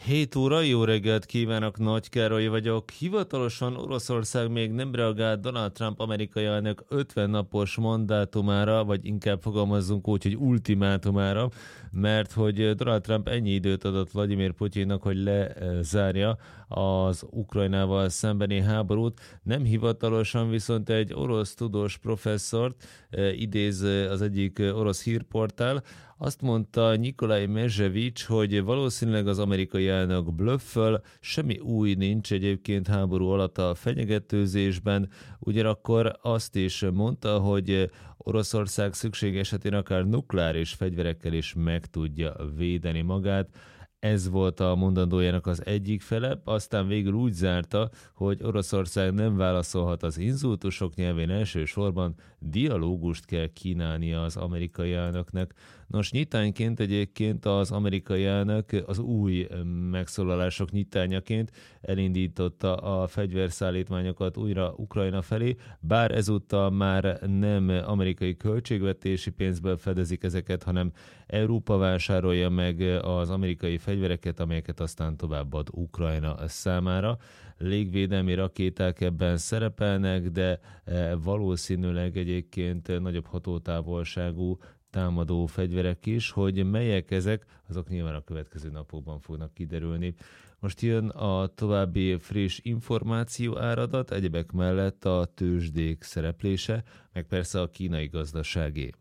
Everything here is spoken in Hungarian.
7 óra, jó reggelt kívánok, Nagy Károly vagyok. Hivatalosan Oroszország még nem reagált Donald Trump amerikai elnök 50 napos mandátumára, vagy inkább fogalmazzunk úgy, hogy ultimátumára, mert hogy Donald Trump ennyi időt adott Vladimir Putyinnak, hogy lezárja az Ukrajnával szembeni háborút. Nem hivatalosan, viszont egy orosz tudós professzort idéz az egyik orosz hírportál. Azt mondta Nikolaj Mezsevics, hogy valószínűleg az amerikai elnök blöfföl, semmi új nincs egyébként háború alatt a fenyegetőzésben, ugyanakkor azt is mondta, hogy Oroszország szükség esetén akár nukleáris fegyverekkel is meg tudja védeni magát. Ez volt a mondandójának az egyik fele, aztán végül úgy zárta, hogy Oroszország nem válaszolhat az inzultusok nyelvén, elsősorban dialógust kell kínálnia az amerikai elnöknek. Nos, nyitányként egyébként az amerikai elnök az új megszólalások nyitányaként elindította a fegyverszállítmányokat újra Ukrajna felé, bár ezúttal már nem amerikai költségvetési pénzből fedezik ezeket, hanem Európa vásárolja meg az amerikai fegyvereket, amelyeket aztán továbbad Ukrajna számára. Légvédelmi rakéták ebben szerepelnek, de valószínűleg egyébként nagyobb hatótávolságú támadó fegyverek is, hogy melyek ezek, azok nyilván a következő napokban fognak kiderülni. Most jön a további friss információ áradat, egyebek mellett a tőzsdék szereplése, meg persze a kínai gazdaságé.